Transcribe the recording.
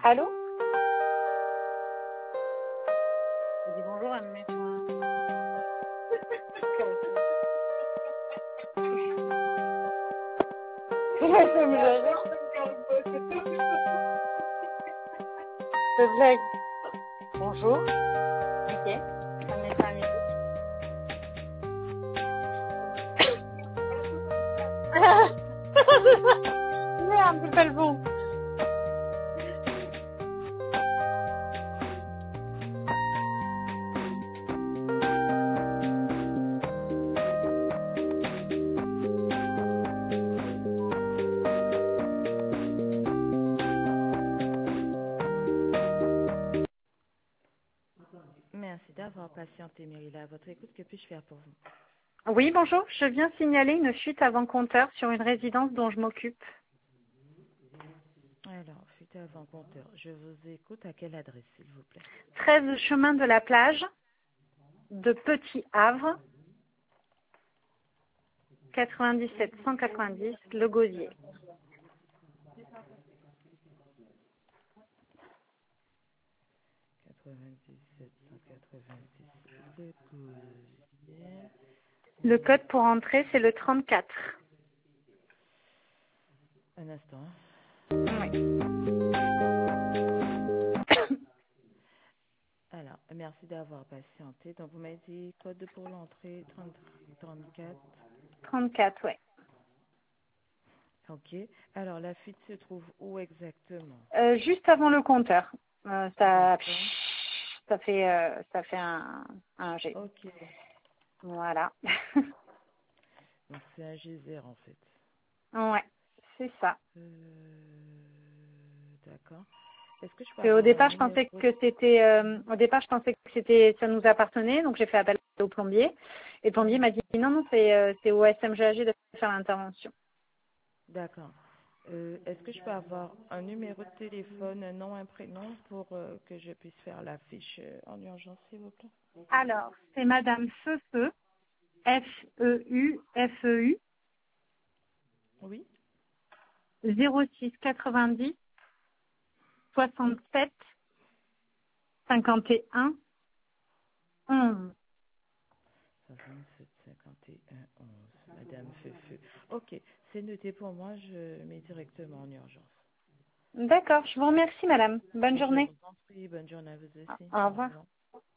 Allô? Je dis bonjour à mes soins. Ça me gêne. C'est blague. Bonjour. Ok. Ça me met pas à mes Merde, c'est pas le bon. Merci d'avoir patienté, Myrilla. À votre écoute, que puis-je faire pour vous? Oui, bonjour. Je viens signaler une fuite avant compteur sur une résidence dont je m'occupe. Alors, fuite avant compteur. Je vous écoute. À quelle adresse, s'il vous plaît? 13 chemin de la plage de Petit Havre, 97 190, Le Gosier. 97 190. Le Gosier. Le code pour entrer, c'est le 34. Un instant. Oui. Alors, merci d'avoir patienté. Donc, vous m'avez dit code pour l'entrée 34. 34, ouais. OK. Alors, la fuite se trouve où exactement? Juste avant le compteur. Ça D'accord. fait un G. OK. Voilà. Donc, c'est un G0 en fait. Ouais, c'est ça. D'accord. Est-ce que je peux Et au avoir un départ, je numéro? pensais que c'était, ça nous appartenait, donc j'ai fait appel au plombier. Et le plombier m'a dit non, c'est au SMGAG de faire l'intervention. D'accord. Est-ce que je peux avoir un numéro de téléphone, un nom, un prénom pour que je puisse faire la fiche en urgence, s'il vous plaît? Alors, c'est Madame Feufeu, Feufeu, Oui. 06 90 67 51 11. 67 51 11. Madame Feufeu. OK. C'est noté pour moi. Je mets directement en urgence. D'accord, je vous remercie, Madame. Bonne Je journée. vous en prie. Bonne journée à vous aussi. Au Au revoir. revoir.